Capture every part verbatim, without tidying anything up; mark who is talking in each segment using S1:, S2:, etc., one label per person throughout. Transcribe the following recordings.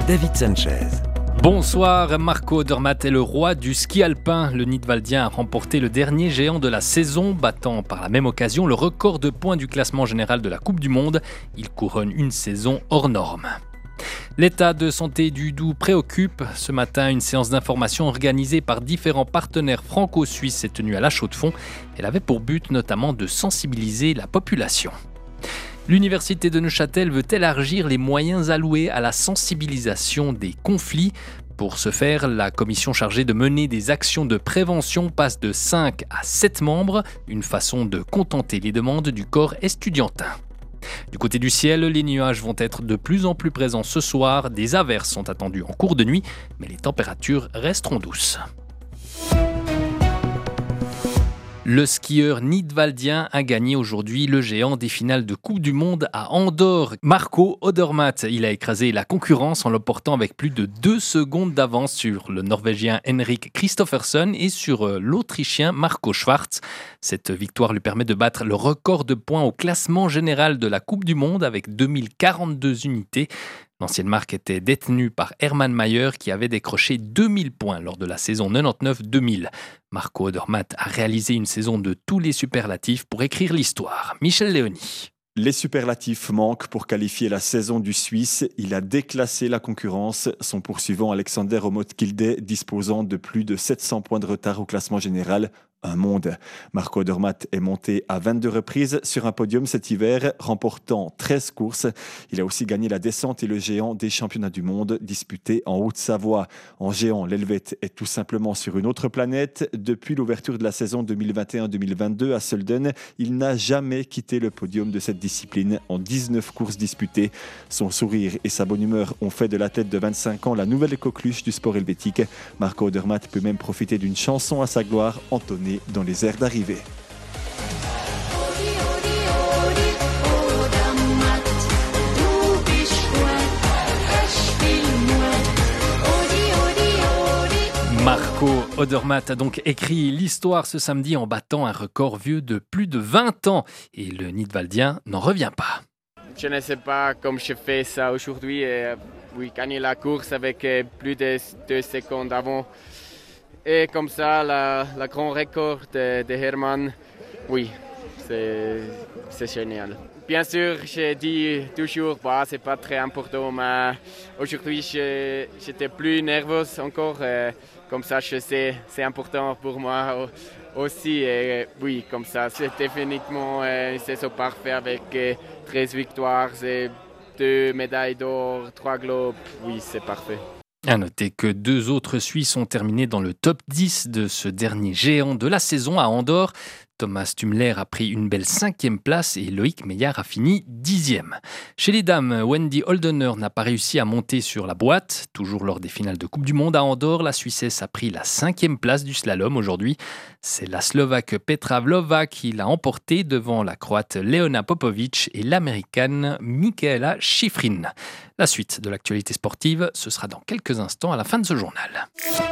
S1: David Sanchez.
S2: Bonsoir, Marco Odermatt est le roi du ski alpin. Le Nidwaldien a remporté le dernier géant de la saison, battant par la même occasion le record de points du classement général de la Coupe du Monde. Il couronne une saison hors norme. L'état de santé du Doubs préoccupe. Ce matin, une séance d'information organisée par différents partenaires franco-suisses s'est tenue à La Chaux-de-Fonds. Elle avait pour but notamment de sensibiliser la population. L'Université de Neuchâtel veut élargir les moyens alloués à la sensibilisation des conflits. Pour ce faire, la commission chargée de mener des actions de prévention passe de cinq à sept membres, une façon de contenter les demandes du corps estudiantin. Du côté du ciel, les nuages vont être de plus en plus présents ce soir. Des averses sont attendues en cours de nuit, mais les températures resteront douces. Le skieur nidwaldien a gagné aujourd'hui le géant des finales de Coupe du Monde à Andorre. Marco Odermatt, il a écrasé la concurrence en l'emportant avec plus de deux secondes d'avance sur le Norvégien Henrik Kristoffersen et sur l'Autrichien Marco Schwarz. Cette victoire lui permet de battre le record de points au classement général de la Coupe du Monde avec deux mille quarante-deux unités. L'ancienne marque était détenue par Hermann Maier qui avait décroché deux mille points lors de la saison quatre-vingt-dix-neuf deux mille. Marco Odermatt a réalisé une saison de tous les superlatifs pour écrire l'histoire. Michel Léony.
S3: Les superlatifs manquent pour qualifier la saison du Suisse. Il a déclassé la concurrence, son poursuivant Alexander Omot-Kilde disposant de plus de sept cents points de retard au classement général. Un monde. Marco Odermatt est monté à vingt-deux reprises sur un podium cet hiver, remportant treize courses. Il a aussi gagné la descente et le géant des championnats du monde disputés en Haute-Savoie. En géant, l'Helvète est tout simplement sur une autre planète. Depuis l'ouverture de la saison deux mille vingt et un deux mille vingt-deux à Sölden, il n'a jamais quitté le podium de cette discipline en dix-neuf courses disputées. Son sourire et sa bonne humeur ont fait de l'athlète de vingt-cinq ans la nouvelle coqueluche du sport helvétique. Marco Odermatt peut même profiter d'une chanson à sa gloire entonnée dans les airs d'arrivée.
S2: Marco Odermatt a donc écrit l'histoire ce samedi en battant un record vieux de plus de vingt ans. Et le Nidwaldien n'en revient pas.
S4: Je ne sais pas comment je fais ça aujourd'hui. Et, oui, gagner la course avec plus de deux secondes avant. Et comme ça, la, la grand record de, de Hermann, oui, c'est, c'est génial. Bien sûr, je dis toujours, bah, c'est pas très important, mais aujourd'hui, je, j'étais plus nerveux encore. Et comme ça, je sais, c'est important pour moi aussi. Et oui, comme ça, c'est définitivement une saison parfaite avec treize victoires, et deux médailles d'or, trois globes. Oui, c'est parfait.
S2: À noter que deux autres Suisses ont terminé dans le top dix de ce dernier géant de la saison à Andorre. Thomas Tumler a pris une belle cinquième place et Loïc Meillard a fini dixième. Chez les dames, Wendy Holdener n'a pas réussi à monter sur la boîte. Toujours lors des finales de Coupe du Monde à Andorre, la Suissesse a pris la cinquième place du slalom aujourd'hui. C'est la Slovaque Petra Vlhová qui l'a emportée devant la Croate Leona Popovic et l'Américaine Michaela Schifrin. La suite de l'actualité sportive, ce sera dans quelques instants à la fin de ce journal.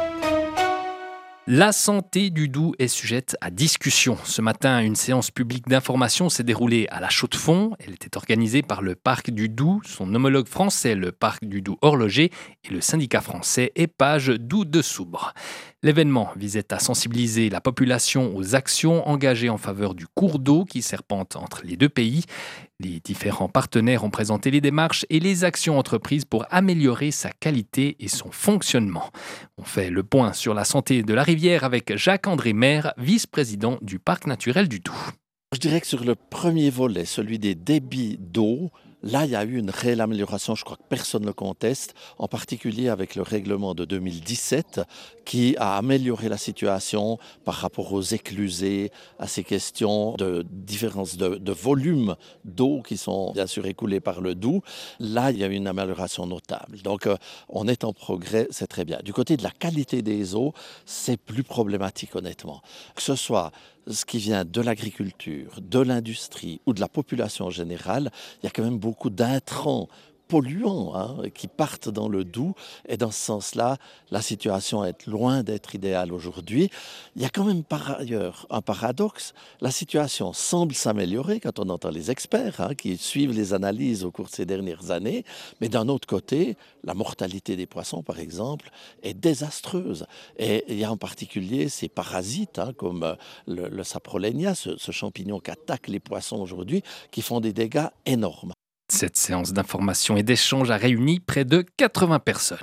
S2: La santé du Doubs est sujette à discussion. Ce matin, une séance publique d'information s'est déroulée à La Chaux-de-Fonds. Elle était organisée par le Parc du Doubs, son homologue français, le Parc du Doubs horloger, et le syndicat français Épage Doubs de Soubre. L'événement visait à sensibiliser la population aux actions engagées en faveur du cours d'eau qui serpente entre les deux pays. Les différents partenaires ont présenté les démarches et les actions entreprises pour améliorer sa qualité et son fonctionnement. On fait le point sur la santé de la rivière avec Jacques-André Maire, vice-président du Parc naturel du Doubs.
S5: Je dirais que sur le premier volet, celui des débits d'eau, là, il y a eu une réelle amélioration, je crois que personne ne le conteste, en particulier avec le règlement de deux mille dix-sept qui a amélioré la situation par rapport aux éclusés, à ces questions de différence de, de volume d'eau qui sont bien sûr écoulées par le Doubs. Là, il y a eu une amélioration notable. Donc, euh, on est en progrès, c'est très bien. Du côté de la qualité des eaux, c'est plus problématique, honnêtement. Que ce soit ce qui vient de l'agriculture, de l'industrie ou de la population générale, il y a quand même beaucoup d'intrants polluants hein, qui partent dans le Doubs. Et dans ce sens-là, la situation est loin d'être idéale aujourd'hui. Il y a quand même par ailleurs un paradoxe. La situation semble s'améliorer quand on entend les experts hein, qui suivent les analyses au cours de ces dernières années. Mais d'un autre côté, la mortalité des poissons, par exemple, est désastreuse. Et il y a en particulier ces parasites hein, comme le, le saprolegna, ce, ce champignon qui attaque les poissons aujourd'hui, qui font des dégâts énormes.
S2: Cette séance d'information et d'échange a réuni près de quatre-vingts personnes.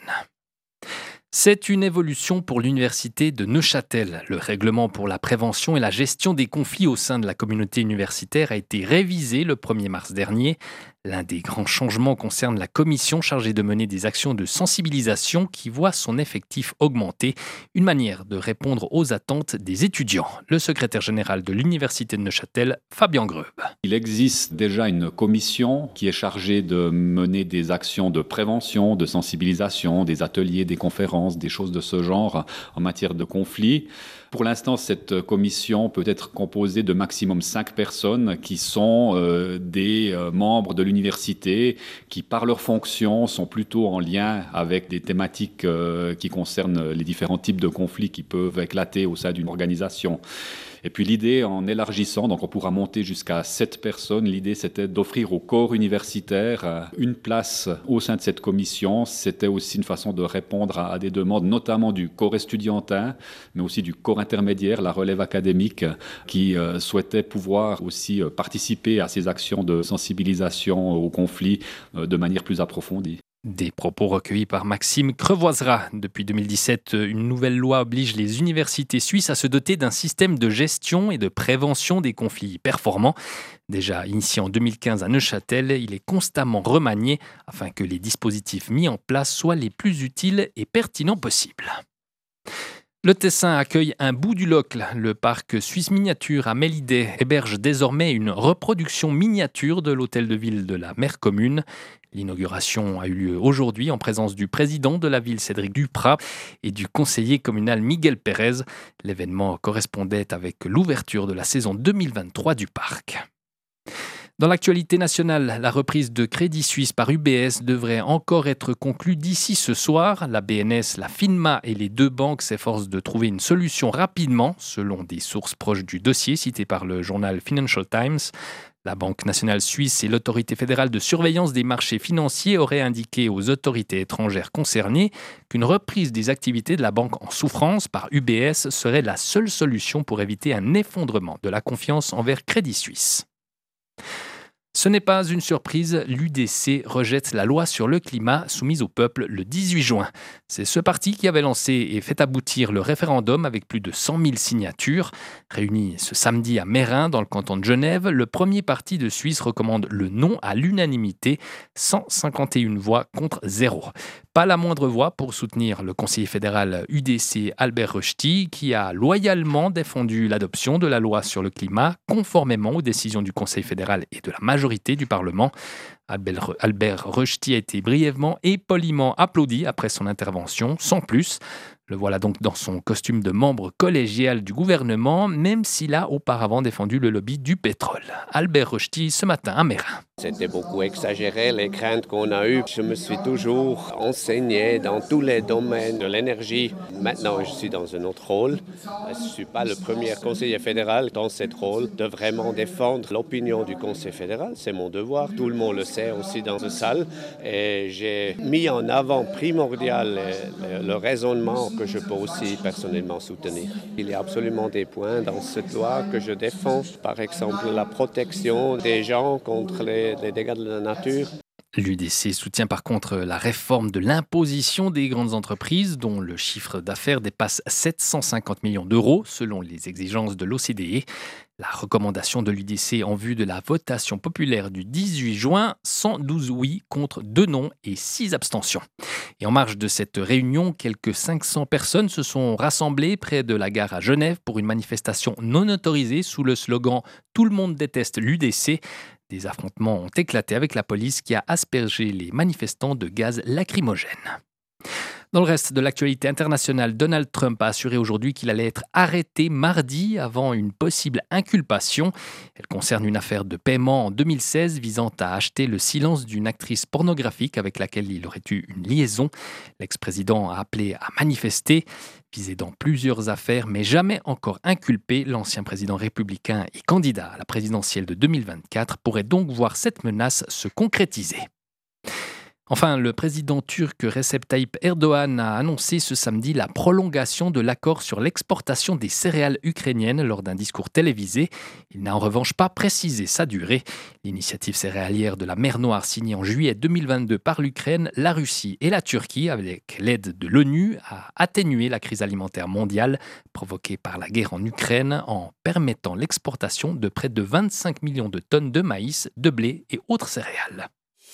S2: C'est une évolution pour l'université de Neuchâtel. Le règlement pour la prévention et la gestion des conflits au sein de la communauté universitaire a été révisé le premier mars dernier. L'un des grands changements concerne la commission chargée de mener des actions de sensibilisation qui voit son effectif augmenter, une manière de répondre aux attentes des étudiants. Le secrétaire général de l'université de Neuchâtel, Fabien Greub.
S1: Il existe déjà une commission qui est chargée de mener des actions de prévention, de sensibilisation, des ateliers, des conférences, des choses de ce genre en matière de conflits. Pour l'instant, cette commission peut être composée de maximum cinq personnes qui sont euh, des euh, membres de l'université, qui par leur fonction sont plutôt en lien avec des thématiques euh, qui concernent les différents types de conflits qui peuvent éclater au sein d'une organisation. Et puis l'idée, en élargissant, donc on pourra monter jusqu'à sept personnes, l'idée c'était d'offrir au corps universitaire une place au sein de cette commission. C'était aussi une façon de répondre à, à des demandes, notamment du corps estudiantin, mais aussi du corps intermédiaire, la relève académique, qui euh, souhaitait pouvoir aussi euh, participer à ces actions de sensibilisation au conflit euh, de manière plus approfondie.
S2: Des propos recueillis par Maxime Crevoisera. Depuis deux mille dix-sept, une nouvelle loi oblige les universités suisses à se doter d'un système de gestion et de prévention des conflits performants. Déjà initié en deux mille quinze à Neuchâtel, il est constamment remanié afin que les dispositifs mis en place soient les plus utiles et pertinents possibles. Le Tessin accueille un bout du Locle. Le parc Suisse Miniature à Mellidet héberge désormais une reproduction miniature de l'hôtel de ville de la maire commune. L'inauguration a eu lieu aujourd'hui en présence du président de la ville Cédric Duprat et du conseiller communal Miguel Pérez. L'événement correspondait avec l'ouverture de la saison deux mille vingt-trois du parc. Dans l'actualité nationale, la reprise de Crédit Suisse par U B S devrait encore être conclue d'ici ce soir. La B N S, la FINMA et les deux banques s'efforcent de trouver une solution rapidement, selon des sources proches du dossier citées par le journal Financial Times. La Banque nationale suisse et l'autorité fédérale de surveillance des marchés financiers auraient indiqué aux autorités étrangères concernées qu'une reprise des activités de la banque en souffrance par U B S serait la seule solution pour éviter un effondrement de la confiance envers Crédit Suisse. Ce n'est pas une surprise, l'U D C rejette la loi sur le climat soumise au peuple le dix-huit juin. C'est ce parti qui avait lancé et fait aboutir le référendum avec plus de cent mille signatures. Réuni ce samedi à Meyrin, dans le canton de Genève, le premier parti de Suisse recommande le non à l'unanimité, cent cinquante et une voix contre zéro. Pas la moindre voix pour soutenir le conseiller fédéral U D C Albert Rösti, qui a loyalement défendu l'adoption de la loi sur le climat, conformément aux décisions du Conseil fédéral et de la majorité du Parlement. Albert Rösti a été brièvement et poliment applaudi après son intervention, sans plus. Le voilà donc dans son costume de membre collégial du gouvernement, même s'il a auparavant défendu le lobby du pétrole. Albert Rösti, ce matin à Meyrin.
S6: C'était beaucoup exagéré, les craintes qu'on a eues. Je me suis toujours enseigné dans tous les domaines de l'énergie. Maintenant, je suis dans un autre rôle. Je ne suis pas le premier conseiller fédéral dans ce rôle de vraiment défendre l'opinion du Conseil fédéral. C'est mon devoir. Tout le monde le sait aussi dans cette salle. Et j'ai mis en avant primordial le, le, le raisonnement que je peux aussi personnellement soutenir. Il y a absolument des points dans cette loi que je défends. Par exemple, la protection des gens contre les les dégâts de la nature.
S2: L'U D C soutient par contre la réforme de l'imposition des grandes entreprises dont le chiffre d'affaires dépasse sept cent cinquante millions d'euros selon les exigences de l'O C D E. La recommandation de l'U D C en vue de la votation populaire du dix-huit juin, cent douze oui contre deux non et six abstentions. Et en marge de cette réunion, quelques cinq cents personnes se sont rassemblées près de la gare à Genève pour une manifestation non autorisée sous le slogan « Tout le monde déteste l'U D C ». Des affrontements ont éclaté avec la police qui a aspergé les manifestants de gaz lacrymogène. Dans le reste de l'actualité internationale, Donald Trump a assuré aujourd'hui qu'il allait être arrêté mardi avant une possible inculpation. Elle concerne une affaire de paiement en deux mille seize visant à acheter le silence d'une actrice pornographique avec laquelle il aurait eu une liaison. L'ex-président a appelé à manifester. Visé dans plusieurs affaires, mais jamais encore inculpé, l'ancien président républicain et candidat à la présidentielle de deux mille vingt-quatre pourrait donc voir cette menace se concrétiser. Enfin, le président turc Recep Tayyip Erdogan a annoncé ce samedi la prolongation de l'accord sur l'exportation des céréales ukrainiennes lors d'un discours télévisé. Il n'a en revanche pas précisé sa durée. L'initiative céréalière de la mer Noire signée en juillet deux mille vingt-deux par l'Ukraine, la Russie et la Turquie, avec l'aide de l'ONU, a atténué la crise alimentaire mondiale provoquée par la guerre en Ukraine en permettant l'exportation de près de vingt-cinq millions de tonnes de maïs, de blé et autres céréales.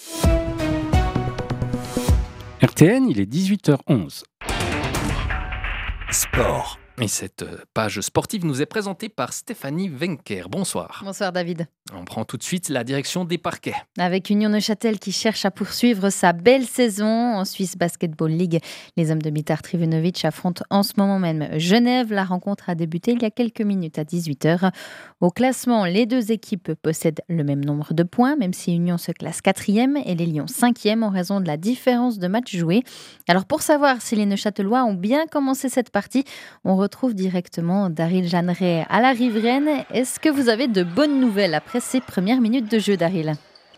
S7: R T N, il est dix-huit heures onze.
S2: Sport. Et cette page sportive nous est présentée par Stéphanie Wenker. Bonsoir.
S8: Bonsoir David.
S2: On prend tout de suite la direction des parquets.
S8: Avec Union Neuchâtel qui cherche à poursuivre sa belle saison en Swiss Basketball League. Les hommes de Mitar Trivenovic affrontent en ce moment même Genève. La rencontre a débuté il y a quelques minutes à dix-huit heures. Au classement, les deux équipes possèdent le même nombre de points, même si Union se classe quatrième et les Lions cinquième en raison de la différence de matchs joués. Alors pour savoir si les Neuchâtelois ont bien commencé cette partie, on retrouve directement Daryl Jeanneret à la riveraine. Est-ce que vous avez de bonnes nouvelles après ces premières minutes de jeu, Daryl ?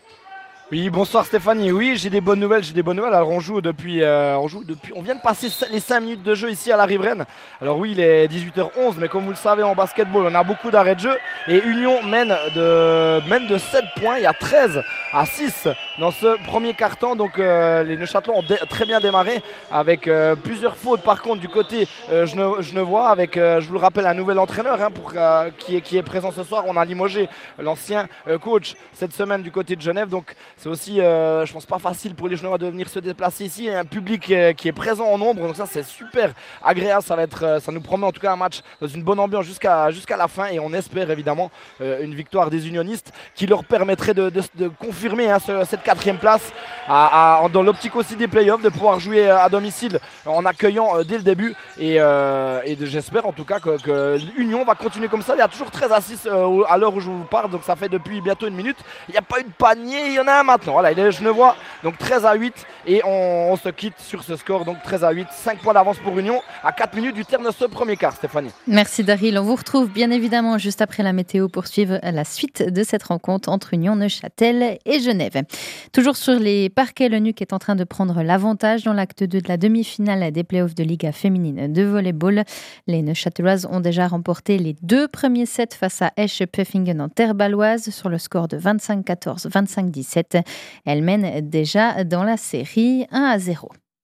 S9: Oui, bonsoir Stéphanie. Oui, j'ai des bonnes nouvelles, j'ai des bonnes nouvelles. Alors on joue depuis, euh, on joue depuis, on vient de passer les cinq minutes de jeu ici à la riveraine. Alors oui, il est dix-huit heures onze, mais comme vous le savez en basketball, on a beaucoup d'arrêts de jeu et Union mène de, mène de sept points. Il y a treize à six dans ce premier quart-temps. Donc euh, les Neuchâtelois ont dé- très bien démarré avec euh, plusieurs fautes par contre du côté euh, Gene- genevois avec, euh, je vous le rappelle, un nouvel entraîneur hein, pour, euh, qui, est, qui est présent ce soir. On a limogé l'ancien euh, coach cette semaine du côté de Genève. Donc c'est aussi, euh, je pense, pas facile pour les Genevois de venir se déplacer ici. Il y a un public euh, qui est présent en nombre, donc ça c'est super agréable. Ça va être, euh, ça nous promet en tout cas un match dans une bonne ambiance jusqu'à jusqu'à la fin et on espère évidemment euh, une victoire des unionistes qui leur permettrait de, de, de confirmer hein, ce, cette quatrième place à, à, dans l'optique aussi des playoffs, de pouvoir jouer à domicile en accueillant euh, dès le début et, euh, et de, j'espère en tout cas que, que l'Union va continuer comme ça. Il y a toujours treize à six euh, à l'heure où je vous parle, donc ça fait depuis bientôt une minute. Il n'y a pas eu de panier, il y en a un maintenant. Voilà, il est genevois, donc treize à huit et on, on se quitte sur ce score, donc treize à huit, cinq points d'avance pour Union à quatre minutes du terme de ce premier quart, Stéphanie.
S8: Merci Daryl, on vous retrouve bien évidemment juste après la météo pour suivre la suite de cette rencontre entre Union Neuchâtel et Genève. Toujours sur les parquets, le N U C est en train de prendre l'avantage dans l'acte deux de la demi-finale des playoffs de Liga féminine de volleyball. Les Neuchâteloises ont déjà remporté les deux premiers sets face à Esch Pfeffingen en terre baloise sur le score de vingt-cinq quatorze, vingt-cinq dix-sept. Elle mène déjà dans la série un à zéro.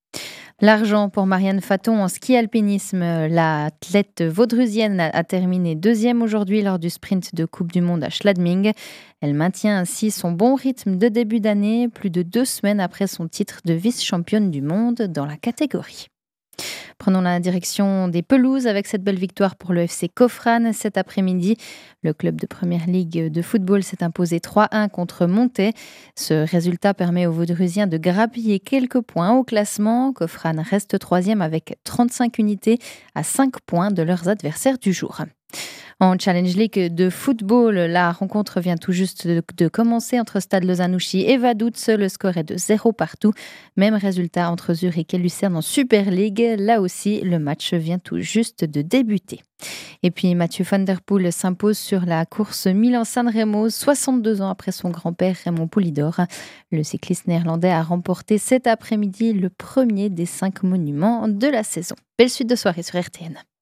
S8: L'argent pour Marianne Faton en ski alpinisme. L'athlète vaudrusienne a terminé deuxième aujourd'hui lors du sprint de Coupe du Monde à Schladming. Elle maintient ainsi son bon rythme de début d'année, plus de deux semaines après son titre de vice-championne du monde dans la catégorie. Prenons la direction des pelouses avec cette belle victoire pour le F C Kofran cet après-midi. Le club de première ligue de football s'est imposé trois à un contre Montet. Ce résultat permet aux Vaudrusiens de grappiller quelques points au classement. Kofran reste troisième avec trente-cinq unités à cinq points de leurs adversaires du jour. En Challenge League de football, la rencontre vient tout juste de, de commencer entre Stade Lausanne-Ouchy et Vaduz. Le score est de zéro partout. Même résultat entre Zurich et Lucerne en Super League. Là aussi, le match vient tout juste de débuter. Et puis Mathieu van der Poel s'impose sur la course Milan-San Remo, soixante-deux ans après son grand-père Raymond Poulidor. Le cycliste néerlandais a remporté cet après-midi le premier des cinq monuments de la saison. Belle suite de soirée sur R T N.